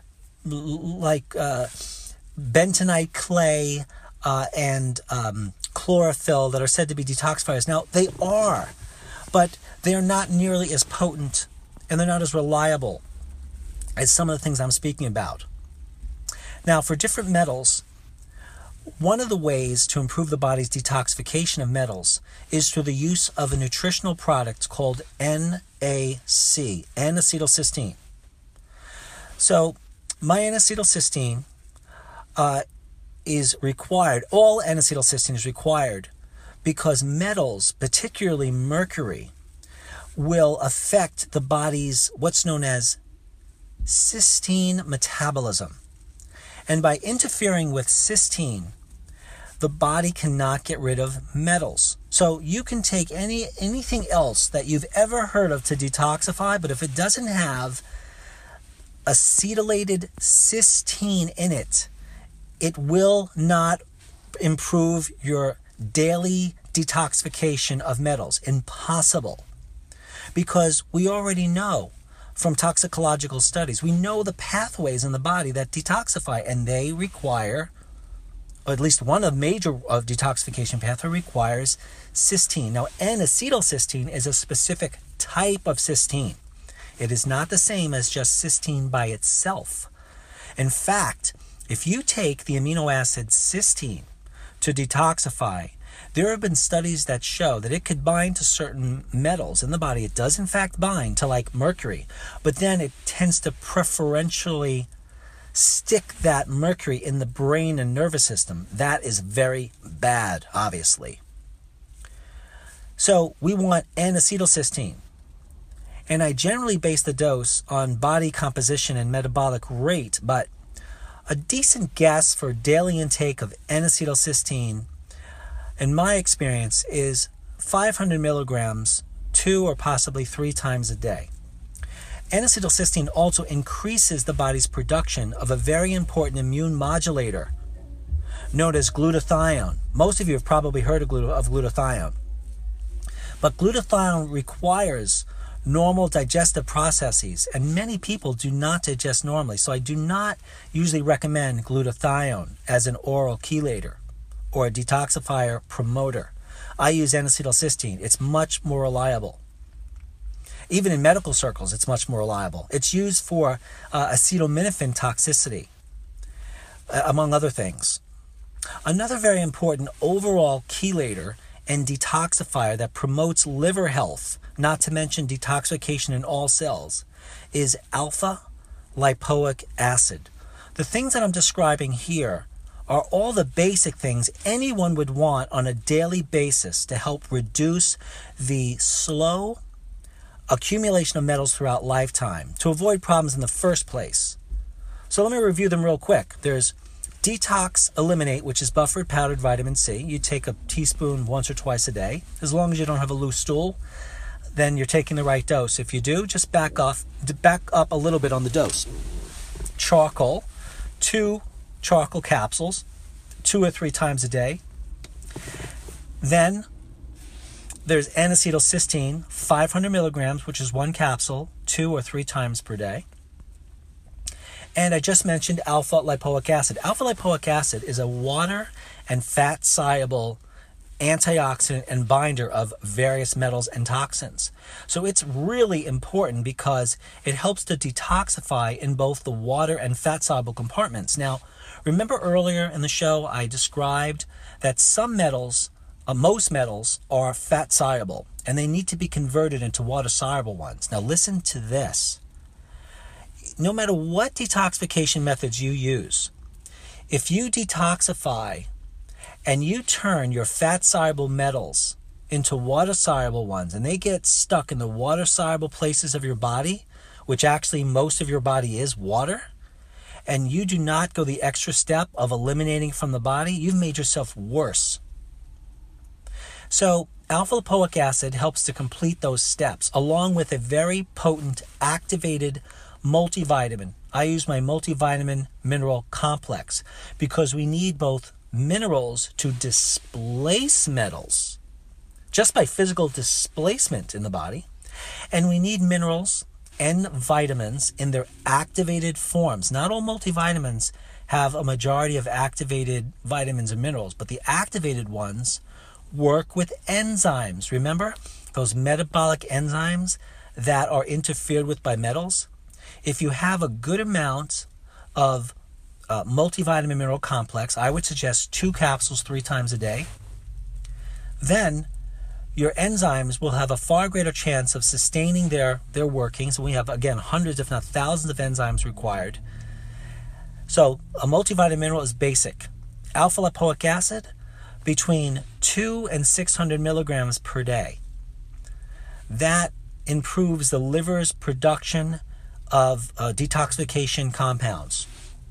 like uh, bentonite clay uh, and um, chlorophyll, that are said to be detoxifiers. Now, they are, but they are not nearly as potent and they're not as reliable as some of the things I'm speaking about. Now, for different metals, one of the ways to improve the body's detoxification of metals is through the use of a nutritional product called N A C, N-acetylcysteine. So, my N-acetylcysteine uh, is required, all N-acetylcysteine is required because metals, particularly mercury, will affect the body's what's known as cysteine metabolism. And by interfering with cysteine, the body cannot get rid of metals. So you can take any anything else that you've ever heard of to detoxify, but if it doesn't have acetylated cysteine in it, it will not improve your daily detoxification of metals. Impossible. Because we already know from toxicological studies, we know the pathways in the body that detoxify, and they require, or at least one of major of detoxification pathway requires cysteine. Now, N-acetylcysteine is a specific type of cysteine. It is not the same as just cysteine by itself. In fact, if you take the amino acid cysteine to detoxify, there have been studies that show that it could bind to certain metals in the body. It does in fact bind to like mercury, but then it tends to preferentially stick that mercury in the brain and nervous system. That is very bad, obviously. So we want N-acetylcysteine. And I generally base the dose on body composition and metabolic rate, but a decent guess for daily intake of N-acetylcysteine, in my experience, is five hundred milligrams two or possibly three times a day. N-acetylcysteine also increases the body's production of a very important immune modulator known as glutathione. Most of you have probably heard of, glut- of glutathione. But glutathione requires normal digestive processes, and many people do not digest normally. So I do not usually recommend glutathione as an oral chelator or a detoxifier promoter. I use N-acetylcysteine. It's much more reliable. Even in medical circles, it's much more reliable. It's used for uh, acetaminophen toxicity, uh, among other things. Another very important overall chelator and detoxifier that promotes liver health, not to mention detoxification in all cells, is alpha lipoic acid. The things that I'm describing here are all the basic things anyone would want on a daily basis to help reduce the slow accumulation of metals throughout lifetime, to avoid problems in the first place. So let me review them real quick. There's Detox Eliminate, which is buffered powdered vitamin C. You take a teaspoon once or twice a day. As long as you don't have a loose stool, then you're taking the right dose. If you do, just back off, back up a little bit on the dose. Charcoal, two charcoal capsules, two or three times a day. Then there's N-acetylcysteine, five hundred milligrams, which is one capsule, two or three times per day. And I just mentioned alpha lipoic acid. Alpha lipoic acid is a water and fat soluble antioxidant and binder of various metals and toxins. So it's really important because it helps to detoxify in both the water and fat soluble compartments. Now, remember earlier in the show I described that some metals, uh, most metals, are fat soluble and they need to be converted into water soluble ones. Now listen to this. No matter what detoxification methods you use, if you detoxify and you turn your fat-soluble metals into water-soluble ones, and they get stuck in the water-soluble places of your body, which actually most of your body is water, and you do not go the extra step of eliminating from the body, you've made yourself worse. So alpha lipoic acid helps to complete those steps, along with a very potent activated multivitamin. I use my multivitamin mineral complex because we need both minerals to displace metals just by physical displacement in the body, and we need minerals and vitamins in their activated forms. Not all multivitamins have a majority of activated vitamins and minerals, but the activated ones work with enzymes. Remember, those metabolic enzymes that are interfered with by metals, if you have a good amount of uh, multivitamin mineral complex, I would suggest two capsules three times a day, then your enzymes will have a far greater chance of sustaining their, their workings. We have, again, hundreds, if not thousands of enzymes required. So a multivitamin mineral is basic. Alpha-lipoic acid, between two and six hundred milligrams per day. That improves the liver's production of uh, detoxification compounds.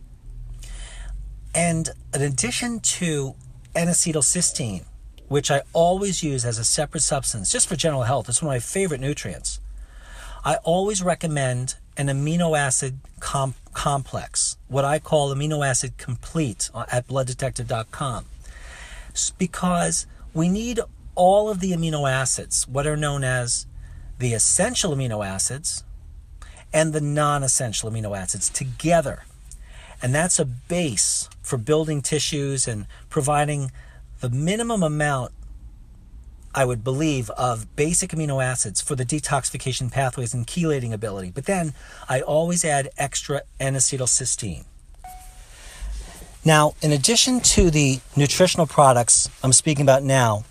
And in addition to N-acetylcysteine, which I always use as a separate substance, just for general health, it's one of my favorite nutrients, I always recommend an amino acid com- complex, what I call amino acid complete at blood detective dot com. Because we need all of the amino acids, what are known as the essential amino acids and the non-essential amino acids together. And that's a base for building tissues and providing the minimum amount, I would believe, of basic amino acids for the detoxification pathways and chelating ability. But then I always add extra N-acetylcysteine. Now, in addition to the nutritional products I'm speaking about now,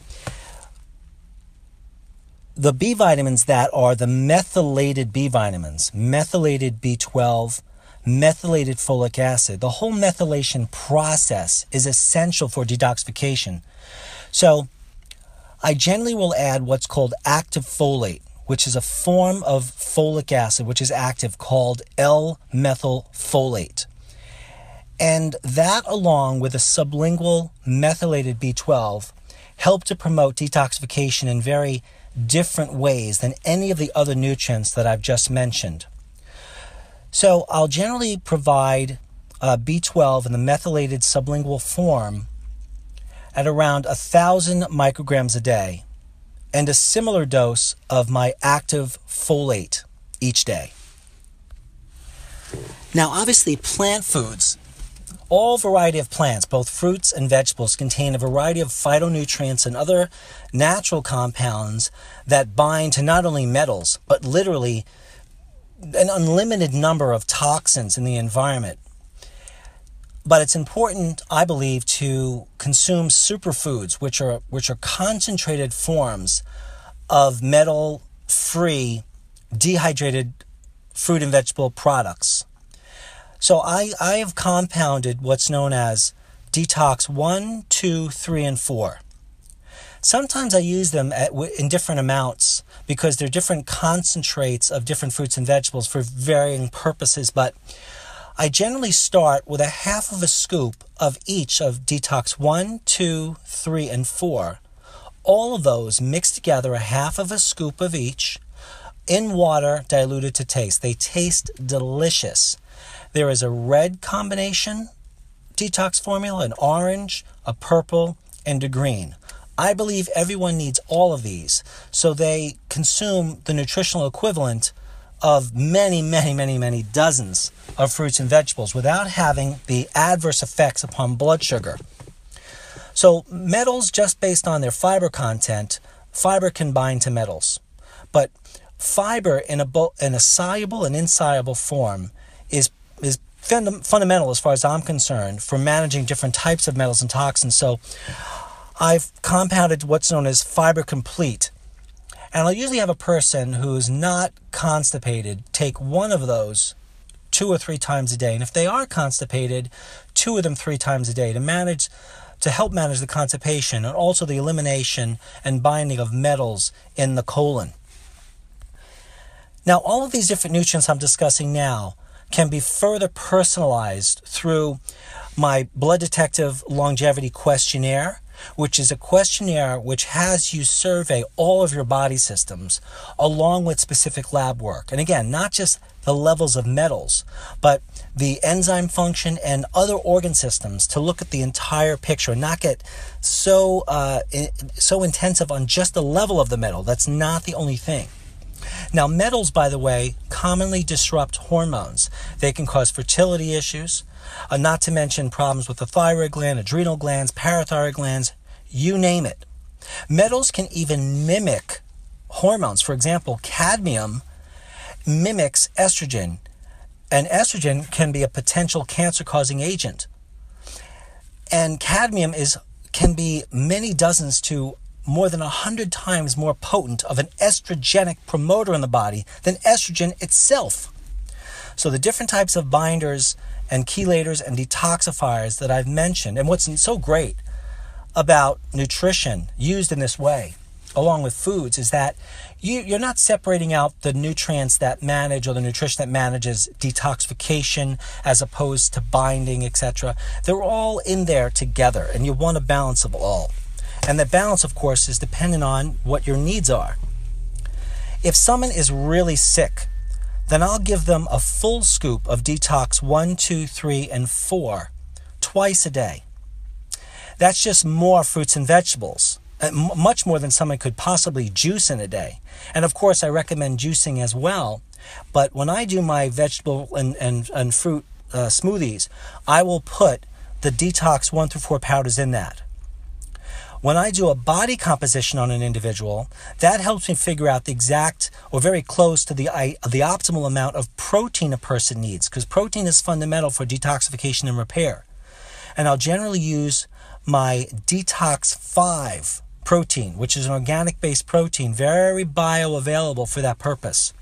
the B vitamins that are the methylated B vitamins, methylated B twelve, methylated folic acid, the whole methylation process is essential for detoxification. So I generally will add what's called active folate, which is a form of folic acid, which is active, called L-methylfolate. And that, along with a sublingual methylated B twelve, help to promote detoxification in very different ways than any of the other nutrients that I've just mentioned. So I'll generally provide uh, B twelve in the methylated sublingual form at around one thousand micrograms a day, and a similar dose of my active folate each day. Now, obviously, plant foods, all variety of plants, both fruits and vegetables, contain a variety of phytonutrients and other natural compounds that bind to not only metals, but literally an unlimited number of toxins in the environment. But it's important, I believe, to consume superfoods, which are which are concentrated forms of metal-free, dehydrated fruit and vegetable products. So I, I have compounded what's known as Detox one, two, three, and four. Sometimes I use them at, in different amounts because they're different concentrates of different fruits and vegetables for varying purposes, but I generally start with a half of a scoop of each of Detox one, two, three, and four. All of those mixed together, a half of a scoop of each, in water diluted to taste. They taste delicious. There is a red combination detox formula, an orange, a purple, and a green. I believe everyone needs all of these, so they consume the nutritional equivalent of many, many, many, many dozens of fruits and vegetables without having the adverse effects upon blood sugar. So metals, just based on their fiber content, fiber can bind to metals. But fiber in a, in a soluble and insoluble form is is fund- fundamental as far as I'm concerned for managing different types of metals and toxins. So I've compounded what's known as Fiber Complete. And I'll usually have a person who's not constipated take one of those two or three times a day. And if they are constipated, two of them three times a day to manage, to help manage the constipation and also the elimination and binding of metals in the colon. Now, all of these different nutrients I'm discussing now can be further personalized through my Blood Detective Longevity Questionnaire, which is a questionnaire which has you survey all of your body systems along with specific lab work. And again, not just the levels of metals, but the enzyme function and other organ systems to look at the entire picture and not get so uh, so intensive on just the level of the metal. That's not the only thing. Now, metals, by the way, commonly disrupt hormones. They can cause fertility issues, uh, not to mention problems with the thyroid gland, adrenal glands, parathyroid glands, you name it. Metals can even mimic hormones. For example, cadmium mimics estrogen, and estrogen can be a potential cancer-causing agent. And cadmium is can be many dozens to more than a hundred times more potent of an estrogenic promoter in the body than estrogen itself. So the different types of binders and chelators and detoxifiers that I've mentioned, and what's so great about nutrition used in this way, along with foods, is that you, you're not separating out the nutrients that manage, or the nutrition that manages detoxification as opposed to binding, et cetera. They're all in there together, and you want a balance of all. And the balance, of course, is dependent on what your needs are. If someone is really sick, then I'll give them a full scoop of Detox one, two, three, and four twice a day. That's just more fruits and vegetables, much more than someone could possibly juice in a day. And of course, I recommend juicing as well. But when I do my vegetable and, and, and fruit uh, smoothies, I will put the Detox one through four powders in that. When I do a body composition on an individual, that helps me figure out the exact, or very close to the the optimal amount of protein a person needs, because protein is fundamental for detoxification and repair. And I'll generally use my Detox five protein, which is an organic-based protein, very bioavailable for that purpose.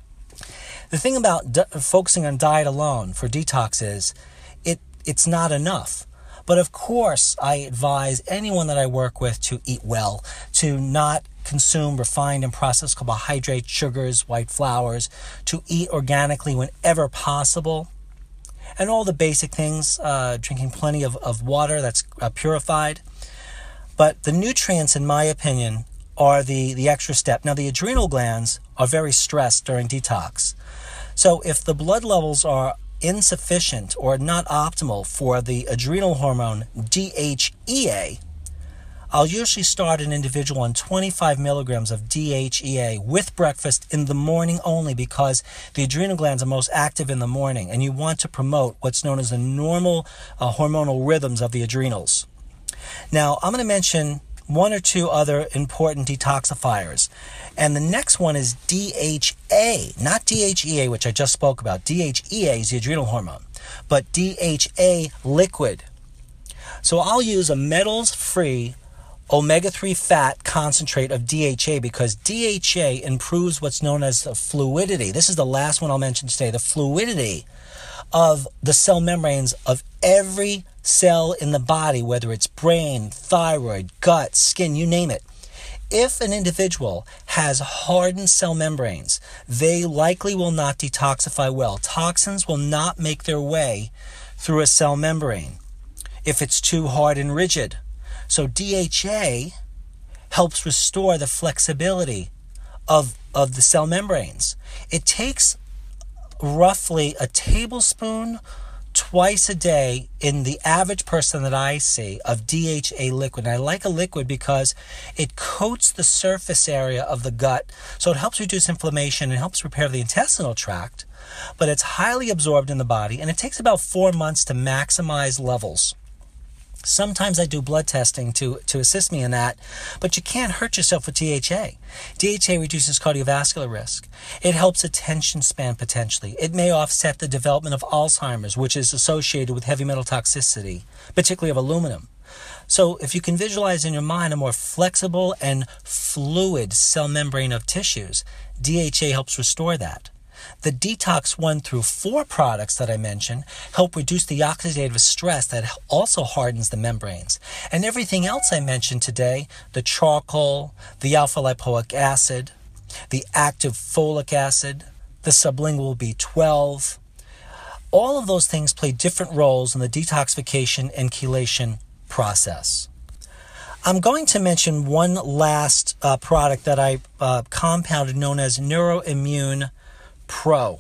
The thing about di- focusing on diet alone for detox is it it's not enough. But of course, I advise anyone that I work with to eat well, to not consume refined and processed carbohydrates, sugars, white flours, to eat organically whenever possible, and all the basic things, uh, drinking plenty of, of water that's uh, purified. But the nutrients, in my opinion, are the, the extra step. Now, the adrenal glands are very stressed during detox. So if the blood levels are insufficient or not optimal for the adrenal hormone D H E A, I'll usually start an individual on twenty-five milligrams of D H E A with breakfast in the morning only, because the adrenal glands are most active in the morning, and you want to promote what's known as the normal uh, hormonal rhythms of the adrenals. Now, I'm going to mention one or two other important detoxifiers. And the next one is D H A, not D H E A, which I just spoke about. D H E A is the adrenal hormone, but D H A liquid. So I'll use a metals-free omega three fat concentrate of D H A, because D H A improves what's known as the fluidity. This is the last one I'll mention today, the fluidity of the cell membranes of every cell in the body, whether it's brain, thyroid, gut, skin, you name it. If an individual has hardened cell membranes, they likely will not detoxify well. Toxins will not make their way through a cell membrane if it's too hard and rigid. So D H A helps restore the flexibility of, of the cell membranes. It takes roughly a tablespoon twice a day in the average person that I see of D H A liquid. And I like a liquid because it coats the surface area of the gut, so it helps reduce inflammation and helps repair the intestinal tract, but it's highly absorbed in the body, and it takes about four months to maximize levels. Sometimes I do blood testing to, to assist me in that, but you can't hurt yourself with D H A. D H A reduces cardiovascular risk. It helps attention span potentially. It may offset the development of Alzheimer's, which is associated with heavy metal toxicity, particularly of aluminum. So if you can visualize in your mind a more flexible and fluid cell membrane of tissues, D H A helps restore that. The Detox one through four products that I mentioned help reduce the oxidative stress that also hardens the membranes. And everything else I mentioned today, the charcoal, the alpha-lipoic acid, the active folic acid, the sublingual B twelve, all of those things play different roles in the detoxification and chelation process. I'm going to mention one last uh, product that I uh, compounded known as Neuroimmune Pro.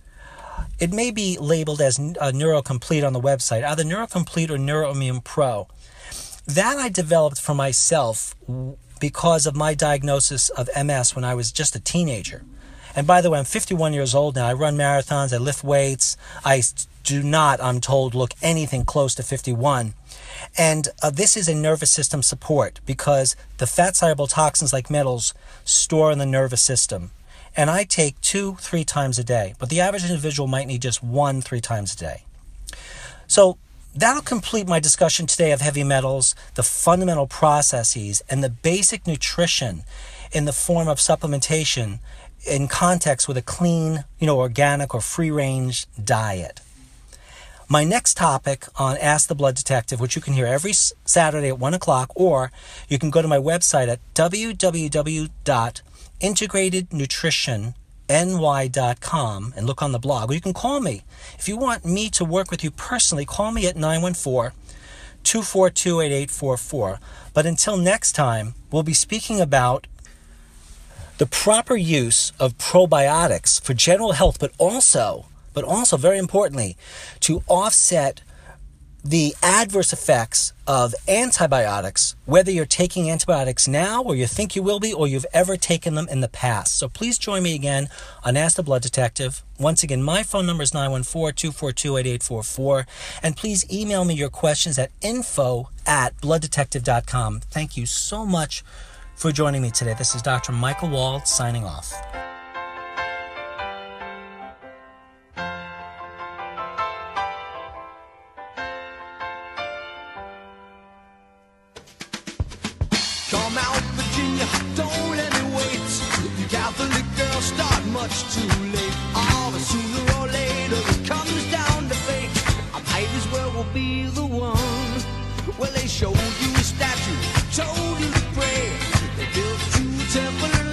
It may be labeled as uh, NeuroComplete on the website, either NeuroComplete or Neuroimmune Pro. That I developed for myself because of my diagnosis of M S when I was just a teenager. And by the way, I'm fifty-one years old now. I run marathons, I lift weights. I do not, I'm told, look anything close to fifty-one. And uh, this is a nervous system support because the fat-soluble toxins like metals store in the nervous system. And I take two, three times a day, but the average individual might need just one, three times a day. So that'll complete my discussion today of heavy metals, the fundamental processes, and the basic nutrition in the form of supplementation in context with a clean, you know, organic or free-range diet. My next topic on Ask the Blood Detective, which you can hear every Saturday at one o'clock, or you can go to my website at w w w dot integrated nutrition n y dot com and look on the blog. Or you can call me. If you want me to work with you personally, call me at nine one four, two four two, eight eight four four. But until next time, we'll be speaking about the proper use of probiotics for general health, but also, but also very importantly, to offset the adverse effects of antibiotics, whether you're taking antibiotics now or you think you will be or you've ever taken them in the past. So please join me again on Ask the Blood Detective. Once again, my phone number is nine one four, two four two, eight eight four four. And please email me your questions at info at blood detective dot com. Thank you so much for joining me today. This is Doctor Michael Wald signing off. Come out, Virginia, don't let me wait. You Catholic girls start much too late. Oh, but sooner or later it comes down to fate. I might as well will be the one. Well, they showed you a statue, told you to pray. They built you a temple